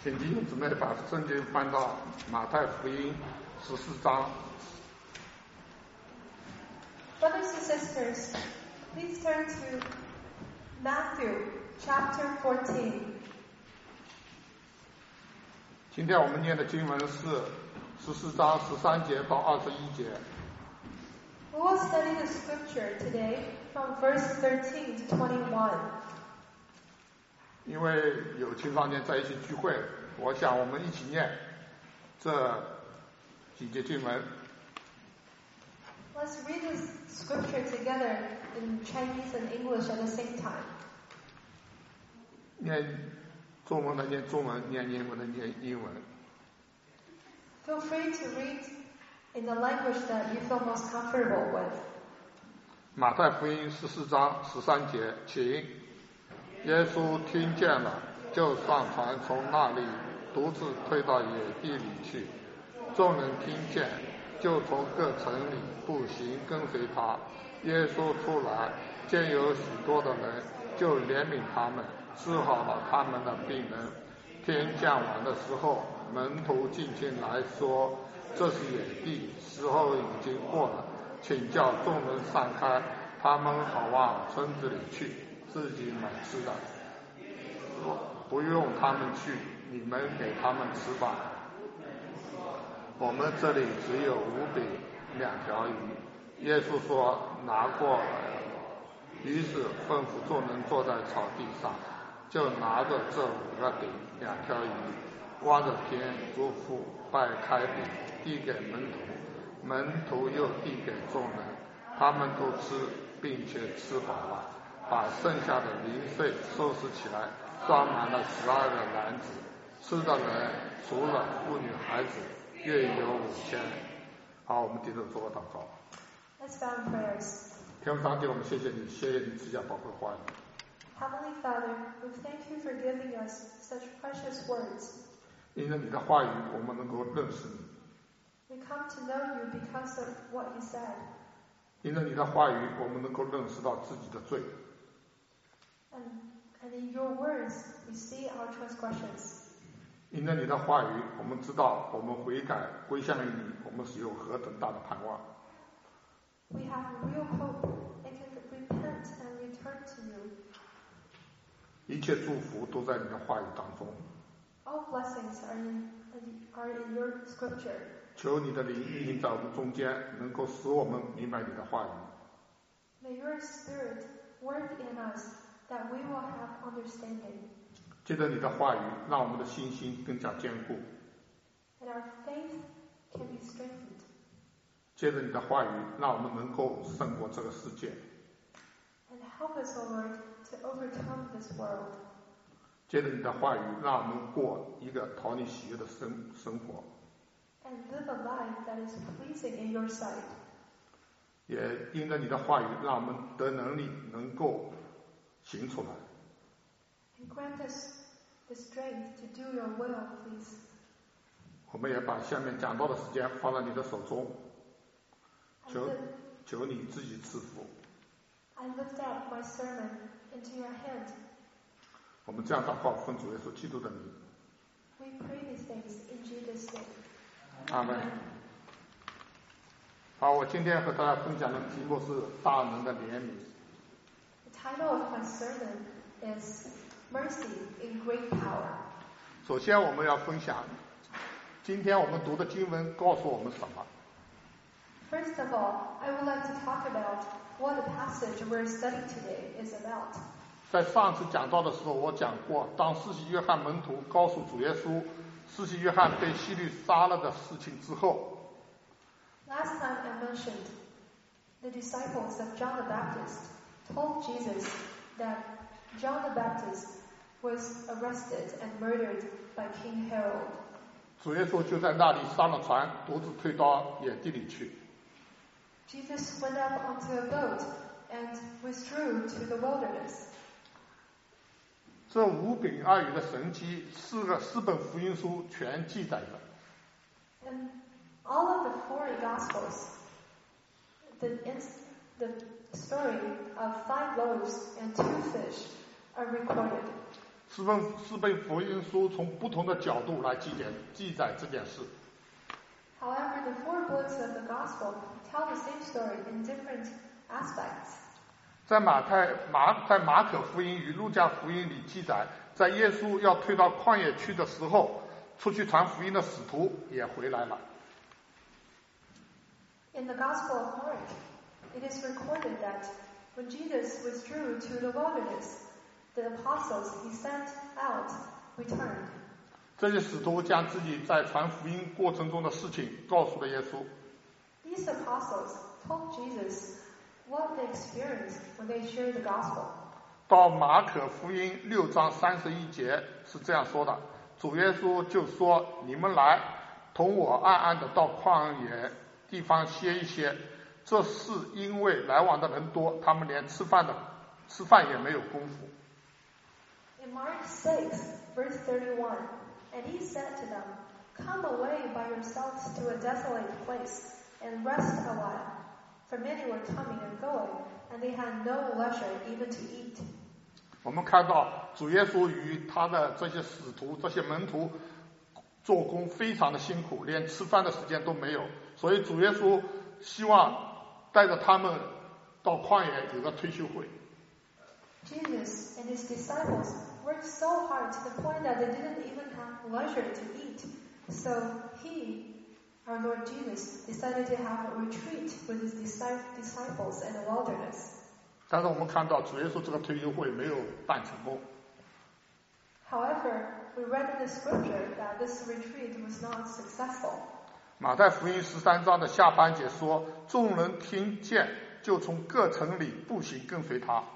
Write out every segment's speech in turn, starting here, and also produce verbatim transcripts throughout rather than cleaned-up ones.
请弟兄姊妹把圣经翻到马太福音十四章。 Brothers and sisters, please turn to Matthew chapter fourteen. 今天我们念的经文是十四章十三节到二十一节。 We will study the scripture today from verse thirteen to twenty-one. 因为有青少年在一起聚会，我想我们一起念这几节经文。 Let's read this scripture together in Chinese and English at the same time. 念中文的念中文，念英文的念英文。 Feel free to read in the language that you feel most comfortable with. 马太福音十四章十三节，请。耶稣听见了，就上船，从那里独自退到野地里去。众人听见，就从各城里步行跟随他。耶稣出来，见有许多的人，就怜悯他们，治好了他们的病人。天降晚的时候，门徒进前来说：“这是野地，时候已经过了，请叫众人散开，他们好往村子里去，自己买吃的。不用他们去，你们给他们吃吧。我们这里只有五饼两条鱼。”耶稣说：“拿过来。”于是吩咐众人坐在草地上，就拿着这五个饼两条鱼，望着天祝福，掰开饼递给门徒，门徒又递给众人，他们都吃，并且吃饱了，把剩下的零碎收拾起来，装满了十二个篮子。吃的人除了妇女孩子，约有五千。好，我们低头做个祷告。 Let's bow in prayers. 天父上帝，我们谢谢你，谢谢你赐下宝贵话语。 Heavenly Father, we thank you for giving us such precious words. 因着你的话语，我们能够认识你。 We come to know you because of what you said. 因着你的话语，我们能够认识到自己的罪。 And, and in your words, we see our transgressions. 因着你的话语，我们知道我们悔改归向于你，我们是有何等大的盼望。 We have real hope and can repent and return to you. 一切祝福都在你的话语当中。 All blessings are in, are in your scripture. 求你的灵运行在我们中间，能够使我们明白你的话语。 May your spirit work in us that we will have understanding. 借着你的话语，让我们的信心更加坚固。 And our faith can be strengthened. 借着你的话语，让我们能够胜过这个世界。 And help us, O Lord, to overcome this world. 借着你的话语，让我们过一个讨你喜悦的生生活。 And live a life that is pleasing in your sight. 也因着你的话语，让我们得能力，能够行出来。 And grant us the strength to do your will, please. 我们也把下面讲到的时间放在你的手中，求求你自己赐福。 I lift up my sermon into your hand. 我们这样祷告，奉主耶稣基督的名。 We pray these things in Jesus' name. 阿门。好，我今天和大家分享的题目是大能的怜悯。 The title of my sermon is Mercy in Great Power. 首先我们要分享，今天我们读的经文告诉我们什么？ First of all, I would like to talk about what the passage we're studying today is about. 在上次讲到的时候，我讲过，当施洗约翰门徒告诉主耶稣，施洗约翰被希律杀了的事情之后。 Last time I mentioned the disciples of John the Baptist told Jesus that John the Baptist was arrested and murdered by King Herod. 主耶稣就在那里上了船，独自退到野地里去。 Jesus went up onto a boat and withdrew to the wilderness. 这五饼二鱼的神迹，四个四本福音书全记载着。 And all of the four Gospels, the, the story of five loaves and two fish are recorded. 四本四本福音书从不同的角度来记载记载这件事。 However, the four books of the Gospel tell the same story in different aspects. 在马太马在马可福音与路加福音里记载，在耶稣要退到旷野去的时候，出去传福音的使徒也回来了。 In the Gospel of Mark, it is recorded that when Jesus withdrew to the wilderness, the apostles he sent out returned. 这些使徒将自己在传福音过程中的事情告诉了耶稣。 These apostles told Jesus what they experienced when they shared the gospel. 到马可福音六章三十一节是这样说的：主耶稣就说：“你们来，同我暗暗的到旷野地方歇一歇。这是因为来往的人多，他们连吃饭的吃饭也没有功夫。” In Mark six, verse thirty-one, and he said to them, "Come away by yourselves to a desolate place, and rest a while." For many were coming and going, and they had no leisure even to eat. 我们看到主耶稣与他的这些使徒、这些门徒做工非常的辛苦，连吃饭的时间都没有。所以主耶稣希望带着他们到旷野有个退休会。 Jesus and his disciples worked so hard to the point that they didn't even have leisure to eat. So he, our Lord Jesus, decided to have a retreat with his disciples in the wilderness. 但是我们看到主耶稣这个退休会没有办成功。 However, we read in the scripture that this retreat was not successful. 马太福音十三章的下半节说，众人听见，就从各城里步行跟随他。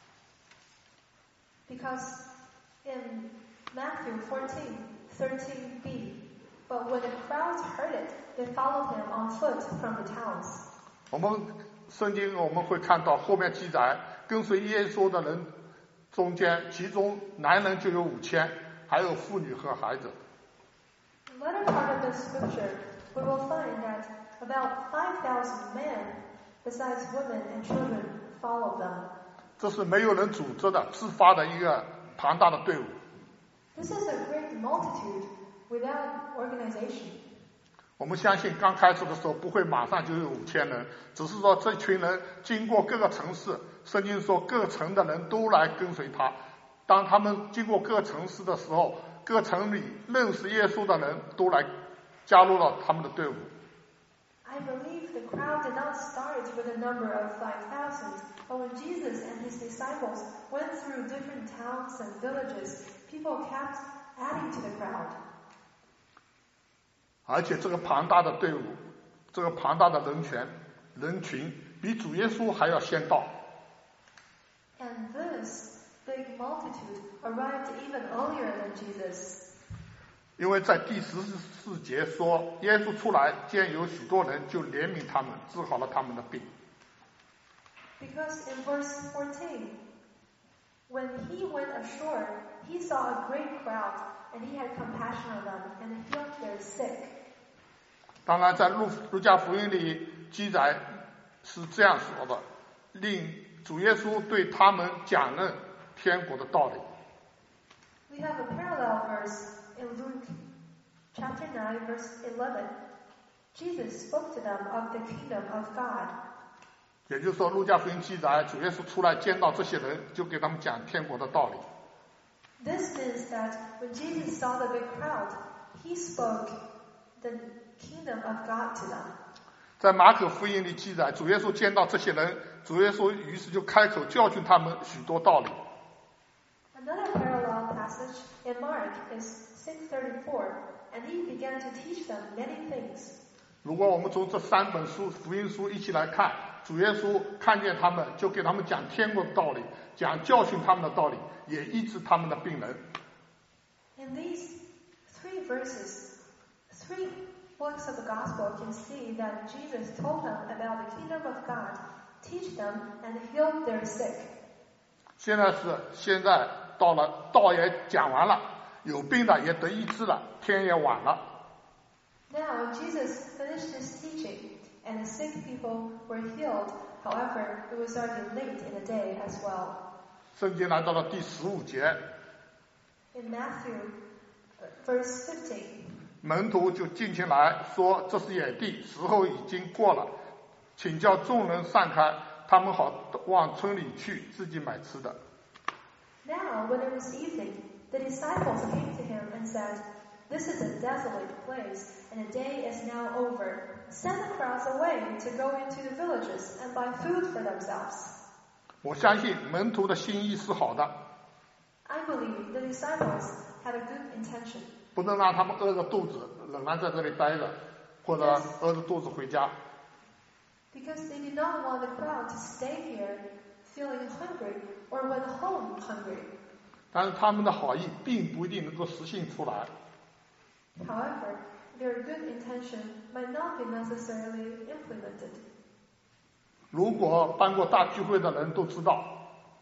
Because in Matthew fourteen, thirteen b, but when the crowds heard it, they followed him on foot from the towns. 我们圣经我们会看到后面记载，跟随耶稣的人中间，其中男人就有五千，还有妇女和孩子。 In the latter part of the scripture, we will find that about five thousand men, besides women and children, followed them. 这是没有人组织的自发的一个庞大的队伍。 This is a great multitude without organization. 我们相信刚开始的时候不会马上就有五千人，只是说这群人经过各个城市，圣经说各城的人都来跟随他。当他们经过各个城市的时候，各城里认识耶稣的人都来加入到他们的队伍。 I believe the crowd did not start with a number of five thousand, but when Jesus and his disciples went through different towns and villages, people kept adding to the crowd. 而且这个庞大的队伍，这个庞大的人群，人群比主耶稣还要先到。 And this big multitude arrived even earlier than Jesus. 因为在第十四节说，耶稣出来见有许多人，就怜悯他们，治好了他们的病。 Because in verse fourteen, when he went ashore, he saw a great crowd, and he had compassion on them, and healed their sick. 当然，在路路加福音里记载是这样说的，令主耶稣对他们讲论天国的道理。 We have a parallel verse in Luke chapter nine, verse eleven. Jesus spoke to them of the kingdom of God. 也就是说，路加福音记载，主耶稣出来见到这些人，就给他们讲天国的道理。 This means that when Jesus saw the big crowd, he spoke the kingdom of God to them. 在马可福音里记载，主耶稣见到这些人，主耶稣于是就开口教训他们许多道理。 Another parallel passage in Mark is six thirty-four, and he began to teach them many things. 如果我们从这三本书福音书一起来看，主耶稣看见他们，就给他们讲天国的道理，讲教训他们的道理，也医治他们的病人。 In these three verses, three books of the gospel, you can see that Jesus told them about the kingdom of God, teach them, and healed their sick. 现在是现在到了道也讲完了，有病的也得医治了，天也晚了。 Now Jesus finished his teaching, and the sick people were healed. However, it was already late in the day as well. 圣经来到了第十五节， In Matthew, verse fifteen. 门徒就进前来说：“这是野地，时候已经过了，请叫众人散开，他们好往村里去，自己买吃的。” Now, when it was evening, the disciples came to him and said, "This is a desolate place, and the day is now over. Send the crowds away to go into the villages and buy food for themselves." 我相信门徒的心意是好的。 I believe the disciples had a good intention. 不能让他们饿着肚子，仍然在这里待着，或者饿着肚子回家。 Because they did not want the crowd to stay here feeling hungry or went home hungry. 但是他们的好意并不一定能够实行出来。 However, their good intention might not be necessarily implemented. 如果办过大聚会的人都知道，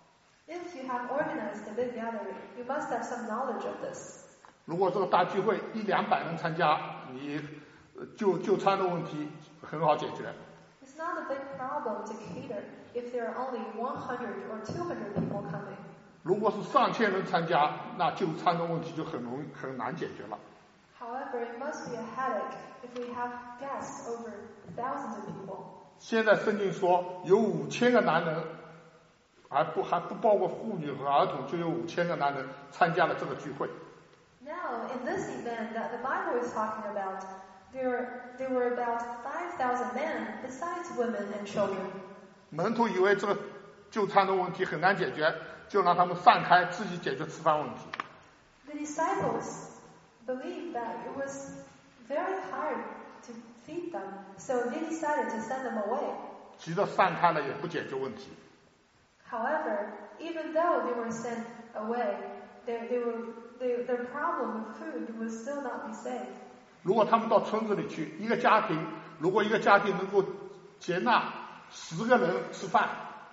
If you have organized a big gathering, you must have some knowledge of this. 如果这个大聚会一两百人参加，你就就餐的问题很好解决。 It's not a big problem to cater if there are only one hundred or two hundred people coming. 如果是上千人参加，那就餐的问题就很容易很难解决了。 However, it must be a headache if we have guests over thousands of people. 现在圣经说有五千个男人，还不还不包括妇女和儿童，就有五千个男人参加了这个聚会。 Now, in this event that the Bible is talking about, there, there were about five thousand men besides women and children. 门徒以为这个就餐的问题很难解决，就让他们散开，自己解决吃饭问题。 The disciples believed that it was very hard to feed them, so they decided to send them away. 急着散开了也不解决问题。 However, even though they were sent away, they, they were, they, their problem with food would still not be saved. 如果他们到村子里去，一个家庭，如果一个家庭能够接纳十个人吃饭，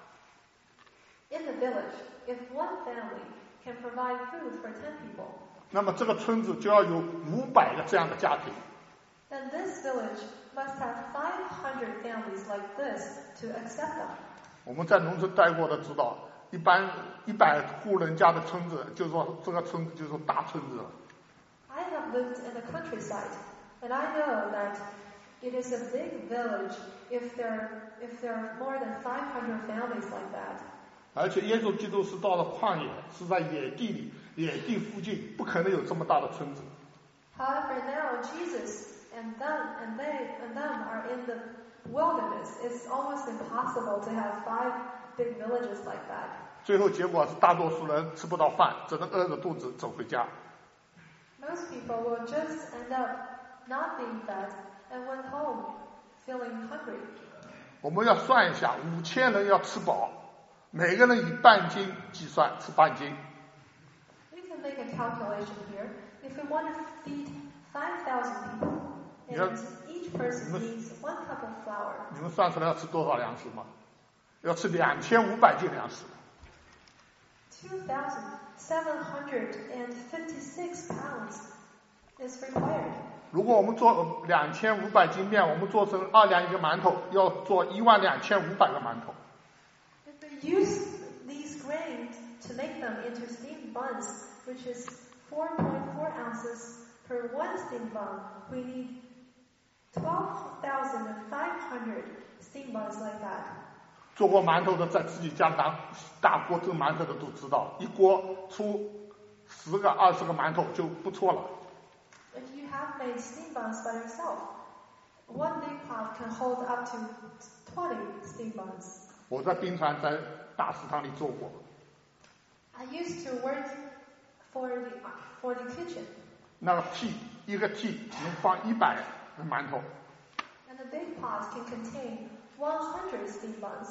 In the village, if one family can provide food for ten people, 那么这个村子就要有五百个这样的家庭。 then this village must have five hundred families like this to accept them. 我们在农村待过的知道，一般一百户人家的村子，就说这个村子就是大村子。 I have lived in the countryside, and I know that it is a big village if there, if there are more than five hundred families like that. 而且耶稣基督是到了旷野，是在野地里，野地附近不可能有这么大的村子。 However, now Jesus and them and they and them are in the wilderness. It's almost impossible to have five big villages like that. 最后结果是大多数人吃不到饭，只能饿着肚子走回家。 Most people will just end up not being fed and went home feeling hungry. 我们要算一下，五千人要吃饱，每个人以半斤计算，吃半斤。 We can make a calculation here. If we want to feed five thousand people, and each person needs one cup of flour. 你们算出来要吃多少粮食吗？要吃两千五百斤粮食。 Two thousand seven hundred and fifty-six pounds is required. 如果我们做两千五百斤面，我们做成二两一个馒头，要做一万两千五百个馒头。 If we use these grains to make them into steamed buns, which is four point four ounces per one steamed bun, we need twelve thousand five hundred steamed buns like that. 做过馒头的，在自己家拿大锅蒸馒头的都知道，一锅出十个、二十个馒头就不错了。 If you have made steamed buns by yourself, one big pot can hold up to twenty steamed buns. 我在冰川在大食堂里做过。 I used to work for the for the kitchen. 那个屉一个屉能放一百个馒头。 And the big pot can contain one hundred steamed buns.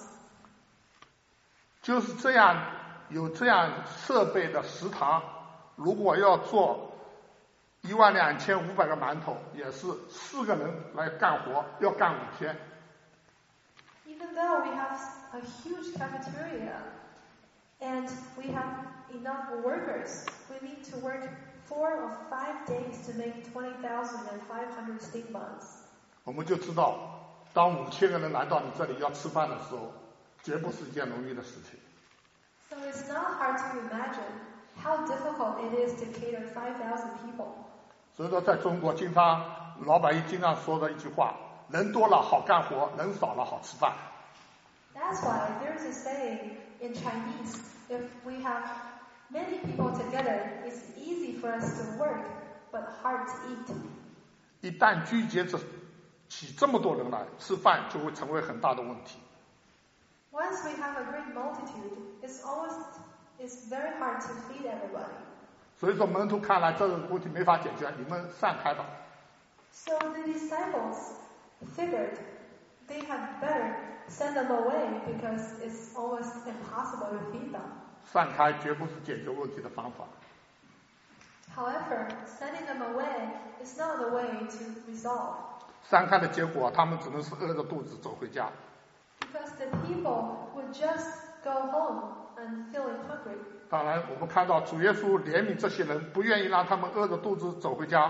就是这样，有这样设备的食堂，如果要做一万两千五百个馒头，也是四个人来干活，要干五天。 Even though we have a huge cafeteria and we have enough workers, we need to work four or five days to make twenty thousand five hundred steamed buns. 我们就知道，当五千个人来到你这里要吃饭的时候，绝不是一件容易的事情。 So it's not hard to imagine how difficult it is to cater five thousand people. 所以说，在中国经常老百姓经常说的一句话：人多了好干活，人少了好吃饭。 That's why there's a saying in Chinese: if we have many people together, it's easy for us to work, but hard to eat. 一旦聚集起这么多人来吃饭，就会成为很大的问题。 Once we have a great multitude, it's almost it's very hard to feed everybody. 所以说，门徒看来这个问题没法解决，你们散开吧。 So the disciples figured they had better send them away because it's almost impossible to feed them. 散开绝不是解决问题的方法。 However, sending them away is not the way to resolve. 散开的结果，他们只能是饿着肚子走回家。 Because the people would just go home and feeling hungry. 当然，我们看到主耶稣怜悯这些人，不愿意让他们饿着肚子走回家。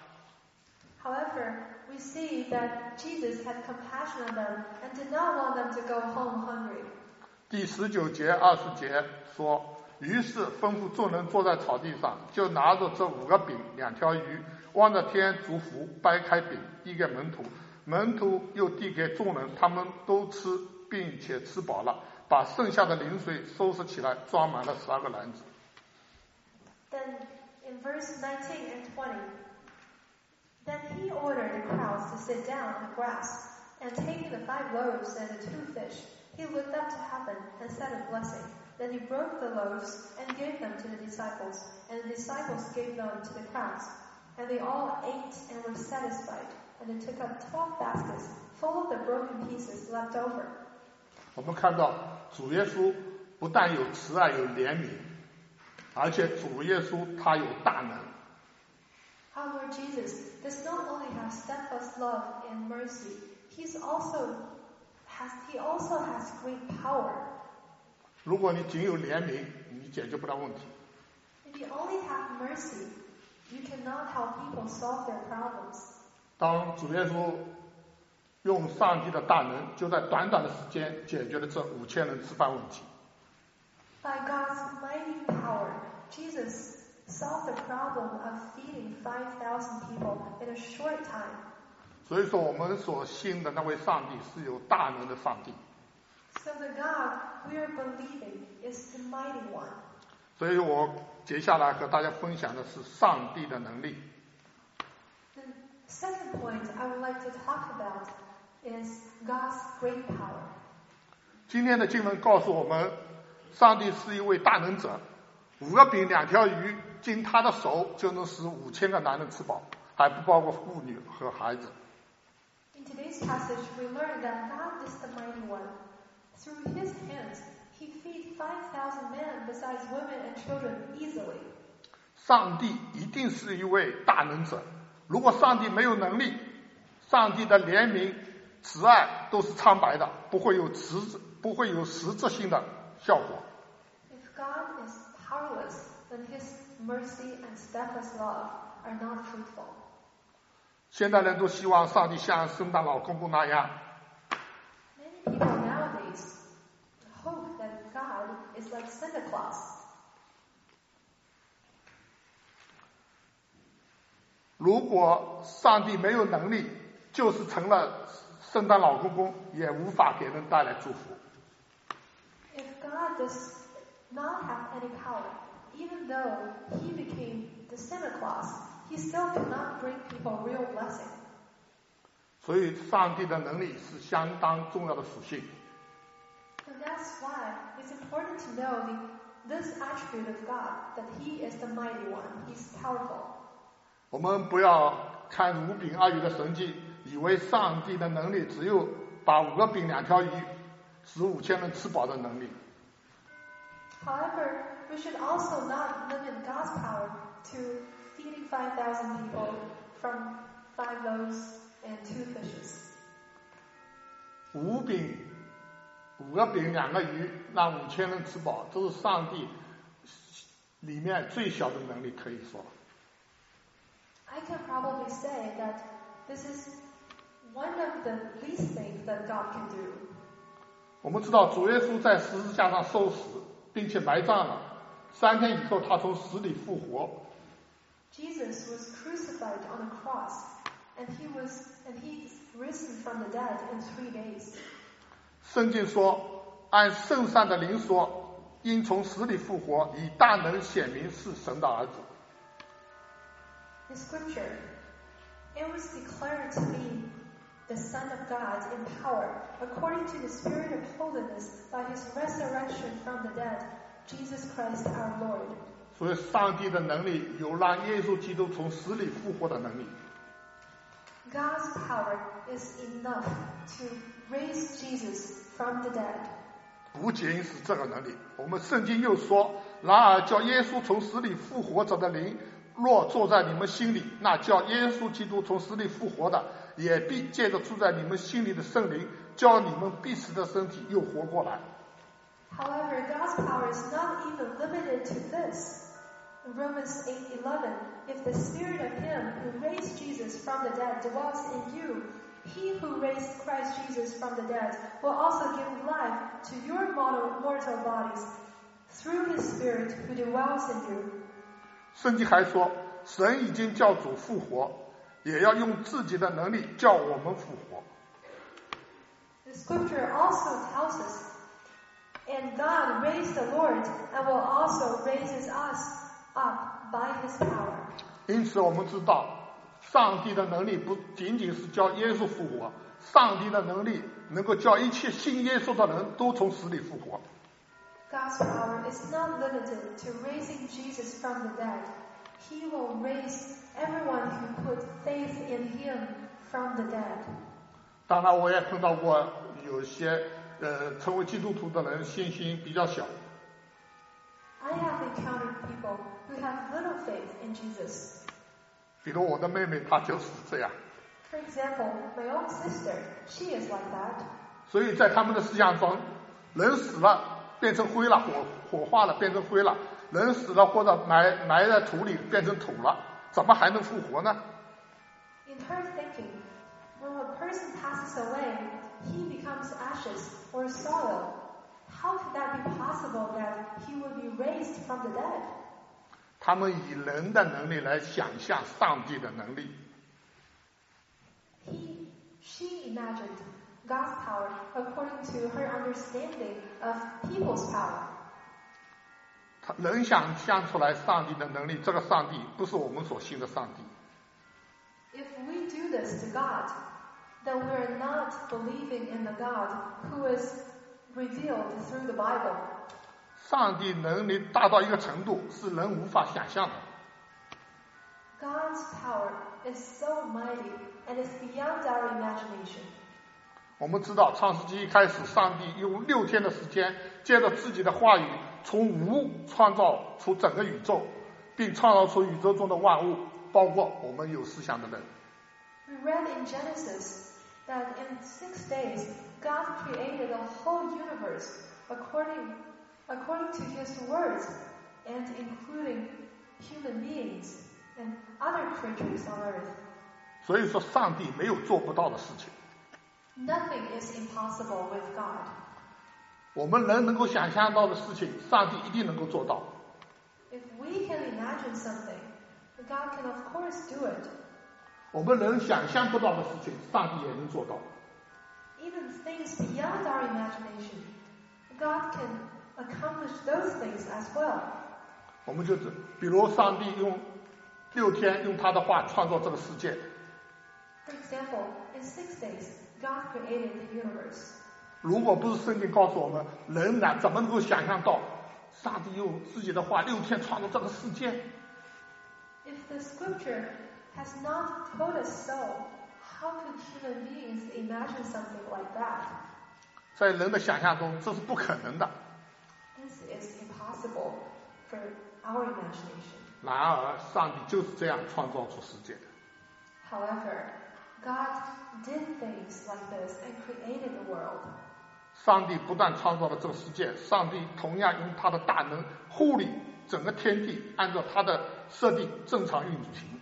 However, we see that Jesus had compassion on them and did not want them to go home hungry. 第十九节、二十节说，于是吩咐众人坐在草地上，就拿着这五个饼、两条鱼，望着天祝福，掰开饼，递给门徒，门徒又递给众人，他们都吃，并且吃饱了，把剩下的零碎收拾起来，装满了十二个篮子。 Then in verse nineteen and twenty, then he ordered the crowds to sit down on the grass, and taking the five loaves and the two fish, he looked up to heaven and said a blessing. Then he broke the loaves and gave them to the disciples, and the disciples gave them to the crowds. And they all ate and were satisfied, and they took up twelve baskets full of the broken pieces left over. 我们看到主耶稣不但有慈爱有怜悯，而且主耶稣他有大能。 Our Lord Jesus does not only have steadfast love and mercy, he's also has he also has great power. 如果你仅有怜悯，你解决不了问题。 If you only have mercy, you cannot help people solve their problems. 当主耶稣用上帝的大能，就在短短的时间解决了这五千人吃饭问题。 By God's mighty power, Jesus solved the problem of feeding five thousand people in a short time. 所以说，我们所信的那位上帝是有大能的上帝。 So the God we are believing is the mighty one. 所以我接下来和大家分享的是上帝的能力。 The second point I would like to talk about is God's great power. 今天的经文告诉我们，上帝是一位大能者，五个饼两条鱼，经他的手就能使五千个男人吃饱，还不包括妇女和孩子。 In today's passage, we learn that God is the mighty one. Through his hands, he feeds five thousand men besides women and children easily. 上帝一定是一位大能者，如果上帝没有能力，上帝的怜悯、慈爱都是苍白的，不会有实质，不会有实质性的效果。 If God is powerless, then his mercy and steadfast love are not fruitful. 现代人都希望上帝像圣诞老公公那样， Many people nowadays hope that God is like Santa Claus. 如果上帝没有能力，就是成了圣诞老公公，也无法给人带来祝福。 If God does not have any power, even though he became the Santa Claus, he still cannot bring people real blessing. 所以，上帝的能力是相当重要的属性。 And that's why it's important to know the, this attribute of God, that he is the mighty one, he's powerful. 我们不要看五饼二鱼的神迹，以为上帝的能力只有把五个饼两条鱼使五千人吃饱的能力。 However, we should also not limit God's power to feeding five thousand people from five loaves and two fishes. 五饼、五个饼两个鱼，让五千人吃饱，这是上帝里面最小的能力，可以说。 I can probably say that this is one of the least things that God can do. 我们知道主耶稣在十字架上受死，并且埋葬了， 三天以后他从死里复活。 Jesus was crucified on a cross, and he was and he's risen from the dead in three days. 圣经说，按圣善的灵说，因从死里复活，以大能显明是神的儿子。 In Scripture, it was declared to be the Son of God in power, according to the Spirit of holiness, by his resurrection from the dead, Jesus Christ our Lord. 所以上帝的能力有让耶稣基督从死里复活的能力。 God's power is enough to raise Jesus from the dead. 不仅是这个能力，我们圣经又说，然而叫耶稣从死里复活者的灵若坐在你们心里，那叫耶稣基督从死里复活的，也必借着住在你们心里的圣灵，叫你们必死的身体又活过来。 However, God's power is not even limited to this. In Romans eight eleven, if the spirit of him who raised Jesus from the dead dwells in you, he who raised Christ Jesus from the dead will also give life to your mortal, mortal bodies through his spirit who dwells in you. 圣经还说，神已经叫主复活，也要用自己的能力叫我们复活。 The scripture also tells us, and God raised the Lord and will also raise us up by his power. 因此我们知道，上帝的能力不仅仅是叫耶稣复活，上帝的能力能够叫一切信耶稣的人都从死里复活。 God's power is not limited to raising Jesus from the dead. He will raise everyone who put faith in him from the dead. 当然，我也碰到过有些呃成为基督徒的人信心比较小。 I have encountered people who have little faith in Jesus. 比如我的妹妹，她就是这样。 For example, my own sister, she is like that. 所以在他们的思想中，人死了变成灰了，火火化了变成灰了，人死了或者埋埋在土里变成土了，怎么还能复活呢？ In her thinking, when a person passes away, he becomes ashes or soil. How could that be possible that he would be raised from the dead? 他们以人的能力来想象上帝的能力。 He, she imagined God's power according to her understanding of people's power. 他人想象出来上帝的能力，这个上帝不是我们所信的上帝。 If we do this to God, then we are not believing in the God who is revealed through the Bible. 上帝能力大到一个程度，是人无法想象的。 God's power is so mighty and is beyond our imagination. 我们知道，创世纪一开始，上帝用六天的时间，借着自己的话语，从无创造出整个宇宙，并创造出宇宙中的万物，包括我们有思想的人。 We read in Genesis that in six days, God created a whole universe according, according to his words, and including human beings and other creatures on earth. 所以说，上帝没有做不到的事情。 Nothing is impossible with God. 我们人能够想象到的事情，上帝一定能够做到。 If we can imagine something, God can of course do it. 我们人想象不到的事情，上帝也能做到。 Even things beyond our imagination, God can accomplish those things as well. 我们就是，比如上帝用六天用他的话创造这个世界。 For example, in six days, God created the universe. 如果不是圣经告诉我们，人哪怎么能够想象到上帝用自己的话六天创造这个世界？ If the scripture has not told us so, how could human beings imagine something like that? 在人的想象中，这是不可能的。 This is impossible for our imagination. 然而，上帝就是这样创造出世界的。 However, God did things like this and created the world. 上帝不但创造了这个世界，上帝同样用他的大能护理整个天地，按照他的设定正常运行。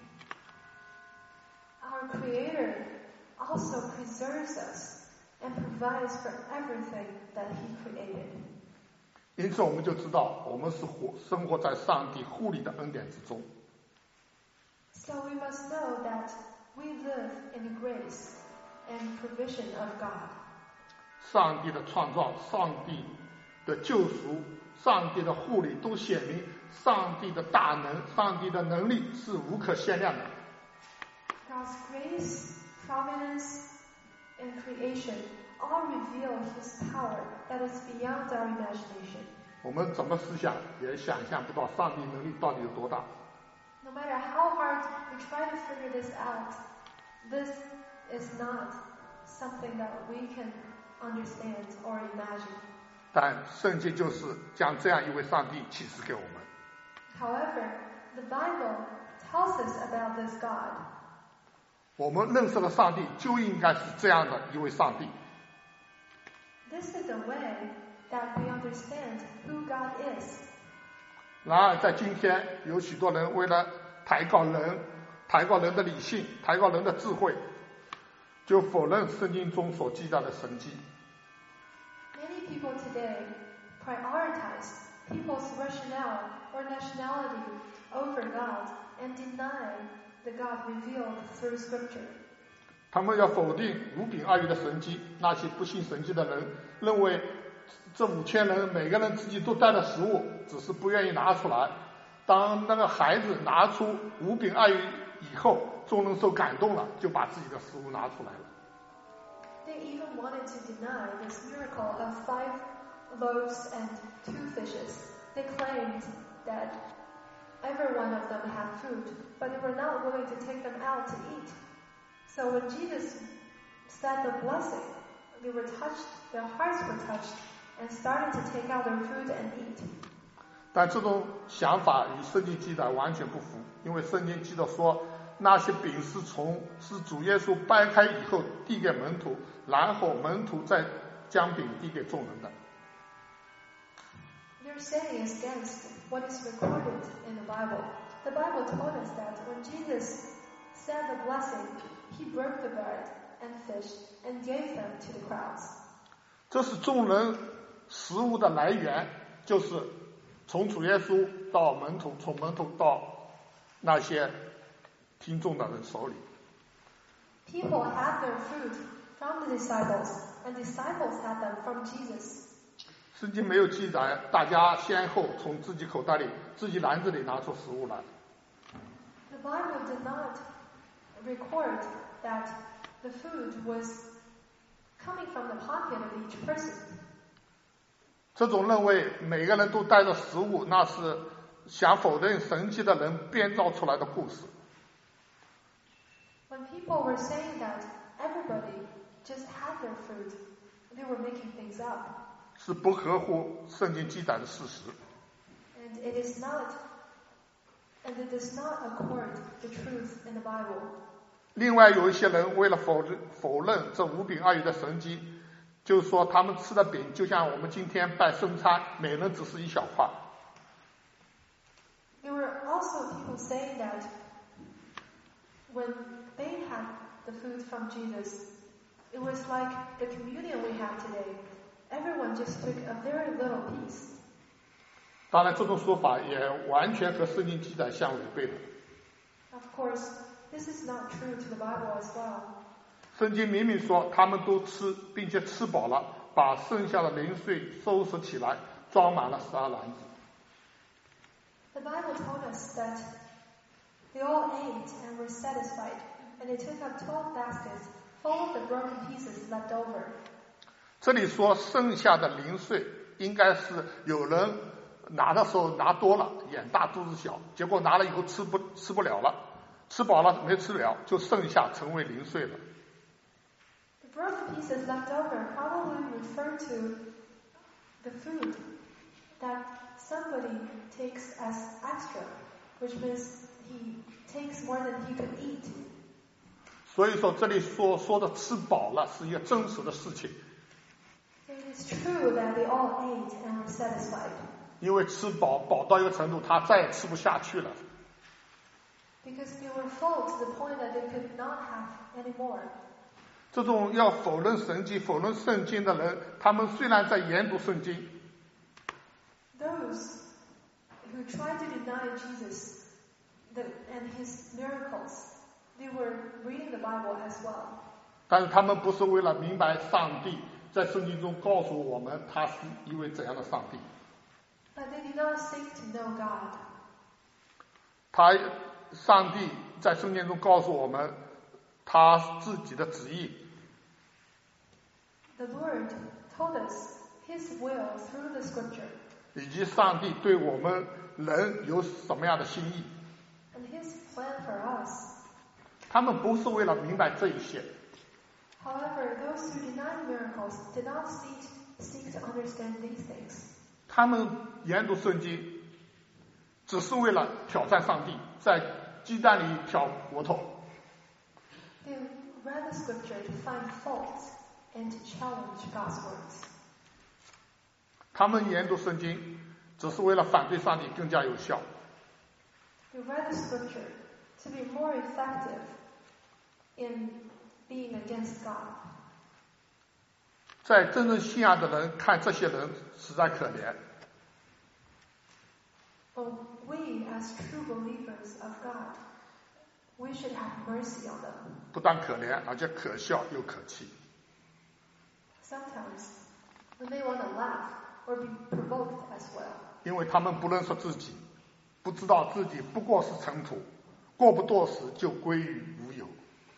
Our Creator also preserves us and provides for everything that He created. 因此我们就知道我们是活生活在上帝护理的恩典之中。 So we must know that we live in the grace and provision of God. 上帝的创造，上帝的救赎，上帝的护理都显明上帝的大能，上帝的能力是无可限量的。 God's grace, providence, and creation all reveal His power that is beyond our imagination. 我们怎么思想也想象不到上帝能力到底有多大。 No matter how hard we try to figure this out, this is not something that we can understand or imagine. 但圣经就是将这样一位上帝启示给我们。 However, the Bible tells us about this God. 我们认识的上帝就应该是这样的一位上帝。 This is a way that we understand who God is. 然而在今天，有许多人为了抬高人，抬高人的理性，抬高人的智慧，就否认圣经中所记载的神迹。 Many people today prioritize people's rationale or nationality over God and deny the God revealed through Scripture. 他们要否定五饼二鱼的神迹，那些不信神迹的人认为这五千人每个人自己都带了食物，只是不愿意拿出来。当那个孩子拿出五饼二鱼以后，众人受感动了，就把自己的食物拿出来了。 They even wanted to deny this miracle of five loaves and two fishes. They claimed that every one of them had food, but they were not willing to take them out to eat. So when Jesus said the blessing, they were touched, their hearts were touched, and started to take out their food and eat. 但这种想法与圣经记载完全不符，因为圣经记载说，那些饼是从是主耶稣掰开以后递给门徒，然后门徒再将饼递给众人的。 Their saying is against what is recorded in the Bible. The Bible told us that when Jesus said the blessing, He broke the bread and fish and gave them to the crowds. 这是众人食物的来源，就是从主耶稣到门徒，从门徒到那些听众的人手里。 People had their food from the disciples, and disciples had them from Jesus. 圣经没有记载大家先后从自己口袋里、自己篮子里拿出食物来。 The Bible did not record that the food was coming from the pocket of each person. 这种认为每个人都带着食物，那是想否认神迹的人编造出来的故事。 When people were saying that everybody just had their food, they were making things up. 是不合乎圣经记载的事实。 And it is not, and it does not accord the truth in the Bible. 另外有一些人为了否认否认这五饼二鱼的神迹，就是说他们吃的饼就像我们今天拜圣餐，每人只是一小块。 There were also people saying that when they had the food from Jesus, it was like the communion we have today. Everyone just took a very little piece. 当然，这种说法也完全和圣经记载相违背的。 Of course, this is not true to the Bible as well. 圣经明明说他们都吃，并且吃饱了，把剩下的零碎收拾起来，装满了十二篮子。 The Bible told us that they all ate and were satisfied, and they took up twelve baskets full of the broken pieces left over. 这里说剩下的零碎，应该是有人拿的时候拿多了，眼大肚子小，结果拿了以后吃不吃不了了，吃饱了没吃了，就剩下成为零碎了。 The broken pieces left over probably refer to the food that somebody takes as extra, which means he takes more than he could eat. 所以说这里说说的吃饱了是一个真实的事情。 It is true that they all ate and were satisfied. 因为吃饱饱到一个程度，他再也吃不下去了。 Because they were full to the point that they could not have any more. 这种要否认神迹、否认圣经的人，他们虽然在研读圣经， those who tried to deny Jesus the, and his miracles, they were reading the Bible as well. 但是他们不是为了明白上帝在圣经中告诉我们他是一位怎样的上帝。 But they did not seek to know God. 他上帝在圣经中告诉我们他自己的旨意。 The Lord told us His will through the Scripture. 以及上帝对我们人有什么样的心意。 And His plan for us. 他们不是为了明白这一切。 However, those who deny miracles did not seek, seek to understand these things. 他们研读圣经只是为了挑战上帝，在鸡蛋里挑骨头。 They read the Scripture to find faults and to challenge God's words. 他们研读圣经只是为了反对上帝更加有效。 They read the Scripture to be more effective in being against God. 在真正信仰的人看这些人实在可怜。 But we, as true believers of God, we should have mercy on them. 不但可怜，而且可笑又可气。 Sometimes we may want to laugh or be provoked as well. 因为他们不认识自己，不知道自己不过是尘土，过不多时就归于无有。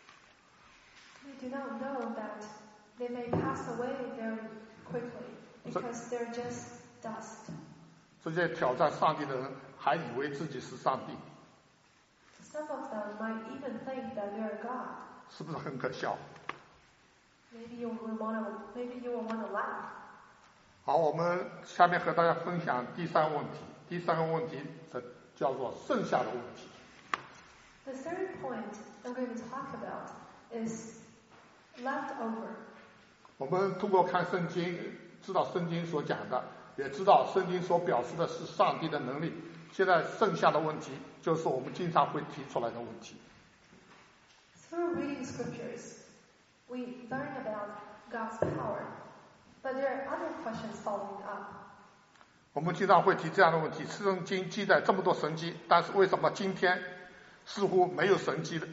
They do not know that they may pass away very quickly because they're just dust. 这些挑战上帝的人还以为自己是上帝， Some of them might even think that they're God. 是不是很可笑？ Maybe you will want to, maybe you will want to laugh. 好，我们下面和大家分享第三个问题。第三个问题这叫做剩下的问题。 The third point I'm going to talk about is leftover. 我们通过看圣经，知道圣经所讲的，也知道圣经所表示的是上帝的能力。现在剩下的问题，就是我们经常会提出来的问题。 Through reading scriptures, we learn about God's power, but there are other questions following up. 我们经常会提这样的问题：圣经记载这么多神迹，但是为什么今天似乎没有神迹呢？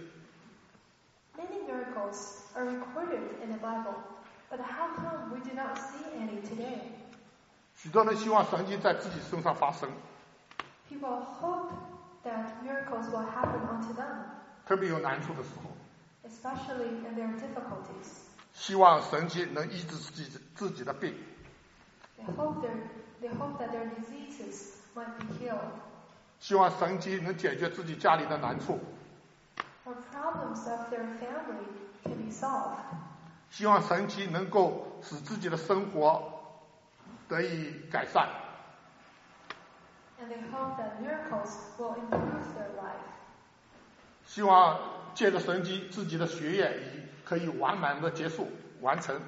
Many miracles are recorded in the Bible, but how come we do not see any today? 许多人希望神迹在自己身上发生， People hope that miracles will happen unto them, 特别有难处的时候， especially in their difficulties. 希望神迹能医治自己自己的病， They hope, their, they hope that their diseases might be healed, 希望神迹能解决自己家里的难处， or problems of their family can be solved. 希望神迹能够使自己的生活得以改善。 And they hope that miracles will improve their life. 希望借着神迹，自己的学业已可以完满的结束完成。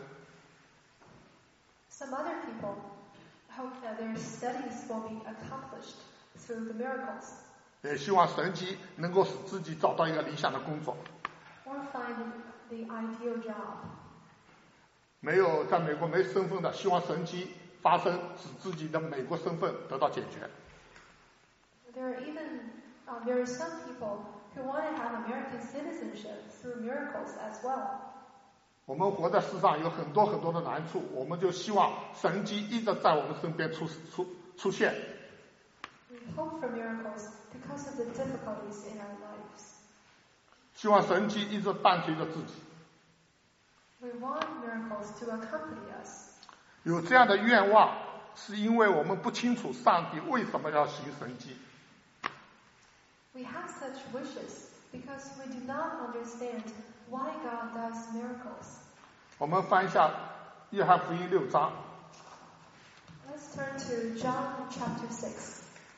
Some other people hope that their studies will be accomplished through the miracles, 也希望神迹能够使自己找到一个理想的工作。 or find the ideal job. 没有在美国没身份的，希望神迹发生，使自己的美国身份得到解决。 There are even um, there are some people who want to have American citizenship through miracles as well. 我们活在世上有很多很多的难处，我们就希望神迹一直在我们身边出出出现。 We hope for miracles because of the difficulties in our lives. 希望神迹一直伴随着自己。 We want miracles to accompany us. 有这样的愿望，是因为我们不清楚上帝为什么要行神迹。 We have such wishes because we do not understand why God does miracles. 我们翻一下约翰福音六章， Let's turn to John chapter six.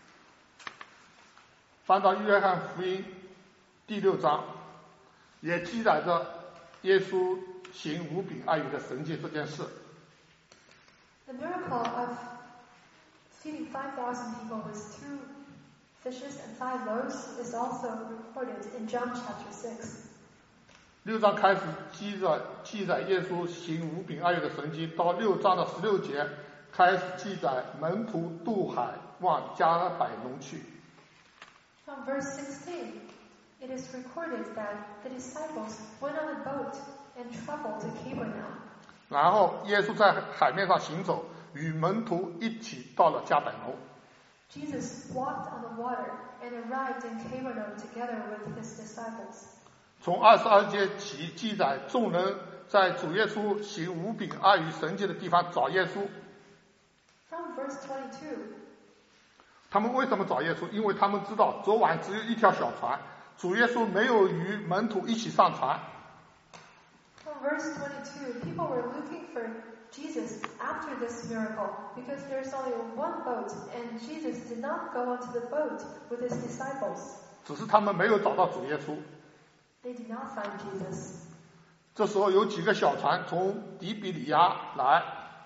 翻到约翰福音第六章，也记载着耶稣行五饼二鱼的神迹这件事。 The miracle of feeding five thousand people with two fishes and five loaves is also recorded in John chapter six. 六章开始记载记载耶稣行五饼二鱼的神迹，到六章的十六节开始记载门徒渡海往加百农去。 From verse sixteen, it is recorded that the disciples went on a boat and traveled to Capernaum. 然后耶稣在海面上行走，与门徒一起到了加百农。 Jesus walked on the water and arrived in Capernaum together with his disciples. 从二十二节起记载，众人在主耶稣行五饼二鱼神迹的地方找耶稣。 From verse twenty-two, 他们为什么找耶稣？因为他们知道昨晚只有一条小船，主耶稣没有与门徒一起上船。 from verse twenty-two, people were looking for Jesus after this miracle because there's only one boat and Jesus did not go onto the boat with his disciples. 只是他们没有找到主耶稣。 They did not find Jesus. 这时候有几个小船从底比里亚来，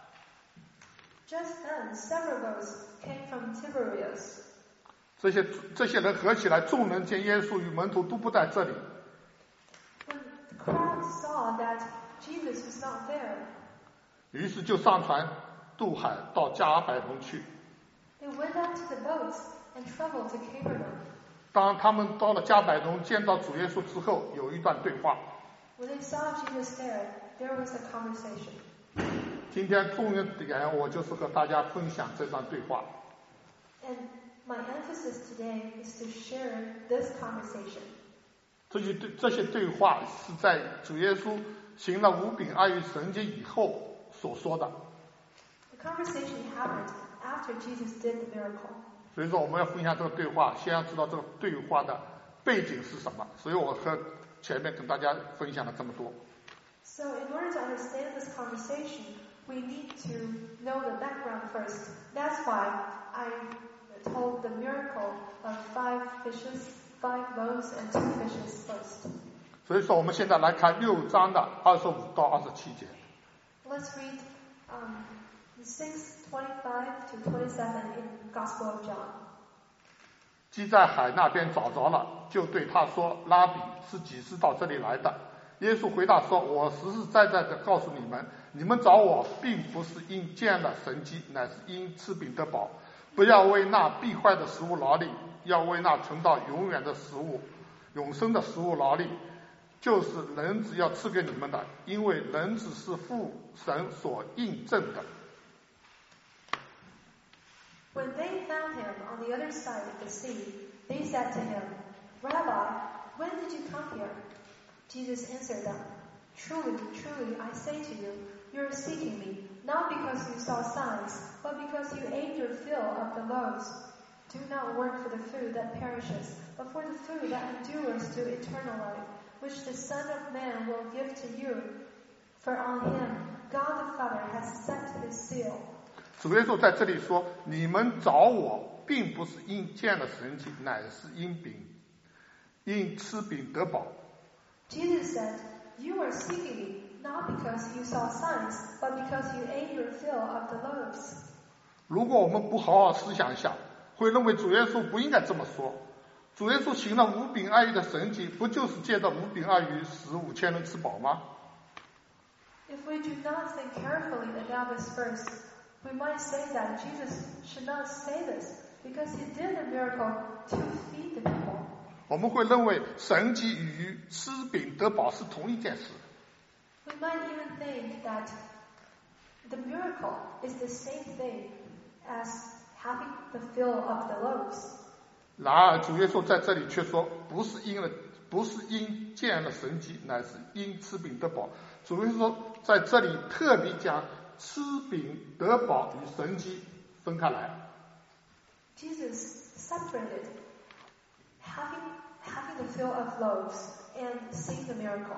Just then, several boats came from Tiberias. 这些这些人合起来，众人见耶稣与门徒都不在这里， When the crowd saw that Jesus was not there, 于是就上船渡海到加百农去。 they went out to the boats and traveled to Capernaum. 当他们到了加百农，见到主耶稣之后，有一段对话。 When they saw Jesus there, there was a conversation. 今天重点我就是和大家分享这段对话。 And my emphasis today is to share this conversation. 这些对这些对话是在主耶稣行了五饼二鱼神迹以后所说的。 The conversation happened after Jesus did the miracle. 所以说我们要分享这个对话，先要知道这个对话的背景是什么。所以我和前面跟大家分享了这么多。 So in order to understand this conversation, we need to know the background first. That's why I told the miracle of five fishes, five loaves, and two fishes first. 所以说我们现在来看六章的二十五到二十七节。 Let's read um, six twenty-five to twenty-seven in Gospel of John. 既在海那边找着了，就对他说：“拉比，是几时到这里来的？”耶稣回答说：“我实实在在的告诉你们，你们找我，并不是因见了神迹，乃是因吃饼得饱。不要为那必坏的食物劳力，要为那存到永远的食物、永生的食物劳力，就是人子要赐给你们的，因为人子是父神所印证的。” When they found him on the other side of the sea, they said to him, Rabbi, when did you come here? Jesus answered them, Truly, truly, I say to you, you are seeking me, not because you saw signs, but because you ate your fill of the loaves. Do not work for the food that perishes, but for the food that endures to eternal life, which the Son of Man will give to you. For on him God the Father has set his seal. 主耶稣在这里说：“你们找我，并不是因见了神迹，乃是因饼，因吃饼得饱。” Jesus said, You are seeking me, not because you saw signs, but because you ate your fill of the loaves. 如果我们不好好思想一下，会认为主耶稣不应该这么说。主耶稣行了五饼二鱼的神迹，不就是借着五饼二鱼使五千人吃饱吗？ If we do not think carefully about this verse, we might say that Jesus should not say this because he did a miracle to feed the people. 我们会认为神迹与吃饼得饱是同一件事。 We might even think that the miracle is the same thing as having the fill of the loaves. 然而主耶稣在这里却说，不是因了，不是因见了神迹，乃是因吃饼得饱。主耶稣说，在这里特别将吃饼得饱与神迹分开来。 Jesus separated having having the fill of loaves and seeing the miracle.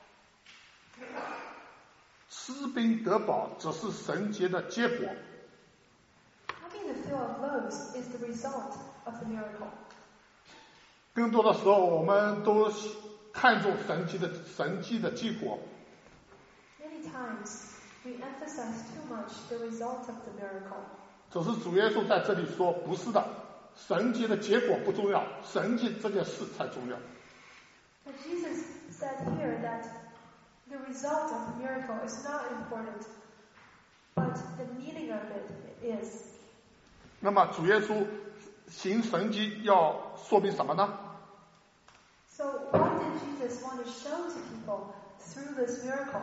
吃饼得饱只是神迹的结果。 Having the fill of loaves is the result of the miracle. 更多的时候，我们都看重神迹的神迹的结果。 Many times we emphasize too much the result of the miracle. 只是主耶稣在这里说，不是的，神迹的结果不重要，神迹这件事才重要。 But Jesus said here that the result of the miracle is not important, but the meaning of it is. 那么主耶稣行神迹要说明什么呢？ So what did Jesus want to show to people through this miracle?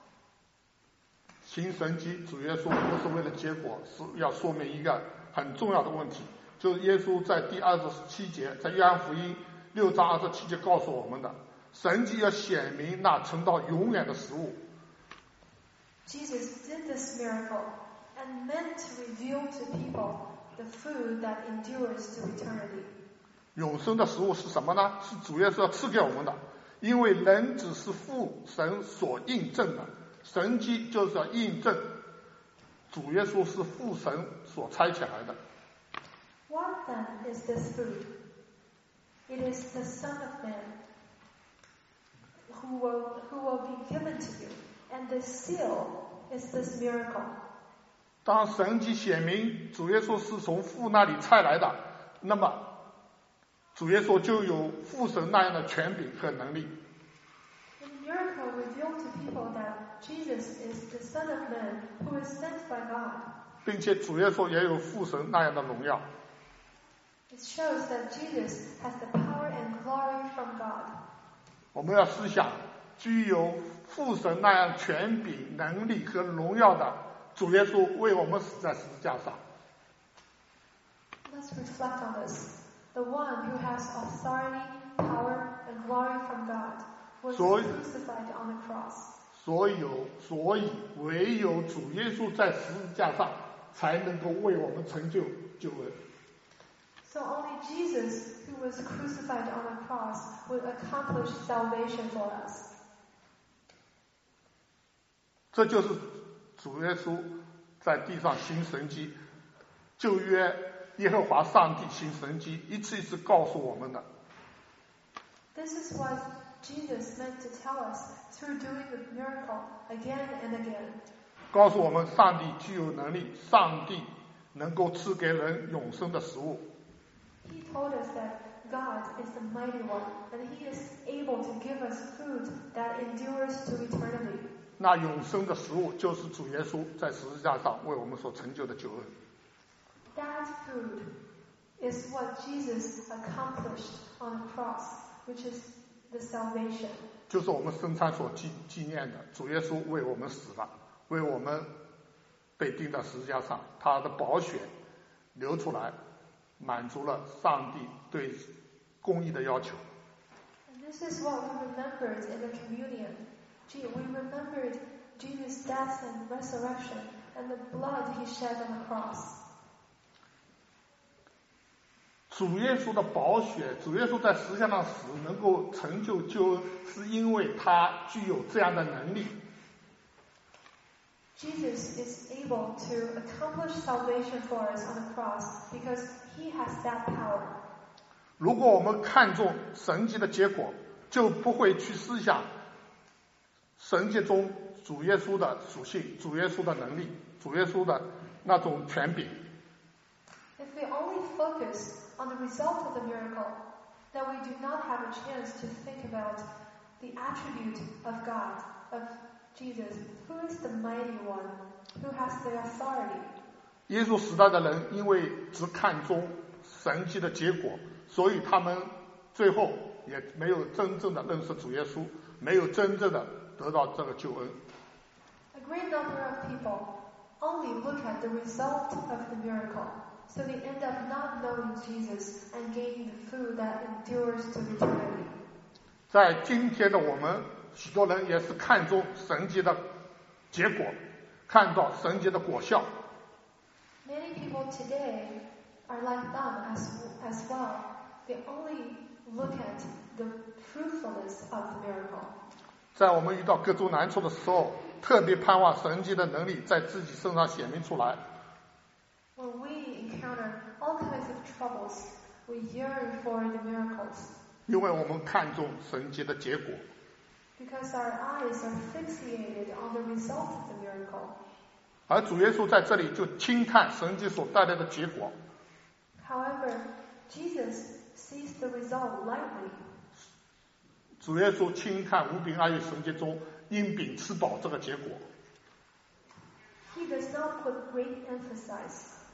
行神迹，主耶稣不是为了结果，是要说明一个很重要的问题，就是耶稣在第二十七节，在约翰福音六章二十七节告诉我们的，神迹要显明那存到永远的食物。 Jesus did this miracle and meant to reveal to people the food that endures to eternity. 永生的食物是什么呢？是主耶稣要赐给我们的，因为人只是父神所印证的，神迹就是要印证主耶稣是父神所差遣来的。 What then is this food? It is the Son of Man who will, who will be given to you, and the seal is this miracle. 当神迹显明主耶稣是从父那里差来的，那么主耶稣就有父神那样的权柄和能力。 The miracle revealed to people that Jesus is the Son of Man who is sent by God. 并且主耶稣也有父神那样的荣耀。 It shows that Jesus has the power and glory from God. 我们要思想，具有父神那样权柄、能力和荣耀的主耶稣为我们死在十字架上。 Let's reflect on this. The one who has authority, power, and glory from God was So- crucified on the cross. 所有，所以唯有主耶稣在十字架上，才能够为我们成就救恩。 So only Jesus, who was crucified on the cross, would accomplish salvation for us. 这就是主耶稣在地上行神迹，旧约耶和华上帝行神迹，一次一次告诉我们的。 This is what Jesus meant to tell us through doing the miracle again and again. 告诉我们上帝具有能力，上帝能够赐给人永生的食物。 He told us that God is the mighty one, and He is able to give us food that endures to eternity. 那永生的食物就是主耶稣在十字架上为我们所成就的救恩。 That food is what Jesus accomplished on the cross, which is the salvation. 就是我们圣餐所纪纪念的，主耶稣为我们死了，为我们被钉在十字架上，他的宝血流出来，满足了上帝对公义的要求。 And this is what we remembered in the communion. Gee, we remembered Jesus' death and resurrection and the blood He shed on the cross. 主耶稣的宝血，主耶稣在十字架上死能够成就救恩，是因为他具有这样的能力。 Jesus is able to accomplish salvation for us on the cross because He has that power. 如果我们看重神迹的结果，就不会去思想神迹中主耶稣的属性、主耶稣的能力、主耶稣的那种权柄。 If we only focus on the result of the miracle, then we do not have a chance to think about the attribute of God, of Jesus, who is the mighty one, who has the authority. 耶稣时代的人因为只看重神迹的结果，所以他们最后也没有真正的认识主耶稣，没有真正的得到这个救恩。 A great number of people only look at the result of the miracle, so they end up not knowing Jesus and gaining the food that endures to eternity. 在今天的我们，许多人也是看重神迹的结果，看到神迹的果效。 Many people today are like them as, as well. They only look at the fruitfulness of the miracle. 在我们遇到各种难处的时候，特别盼望神迹的能力在自己身上显明出来。 When we encounter all kinds of troubles, we yearn for the miracles 因为我们看重神迹的结果。 because our eyes are fixated on the result of the miracle. 而主耶稣在这里就轻看神迹所带来的结果， However, Jesus sees the result lightly. 主耶稣轻看五饼二鱼神迹中因饼吃饱这个结果。 He does not put great emphasis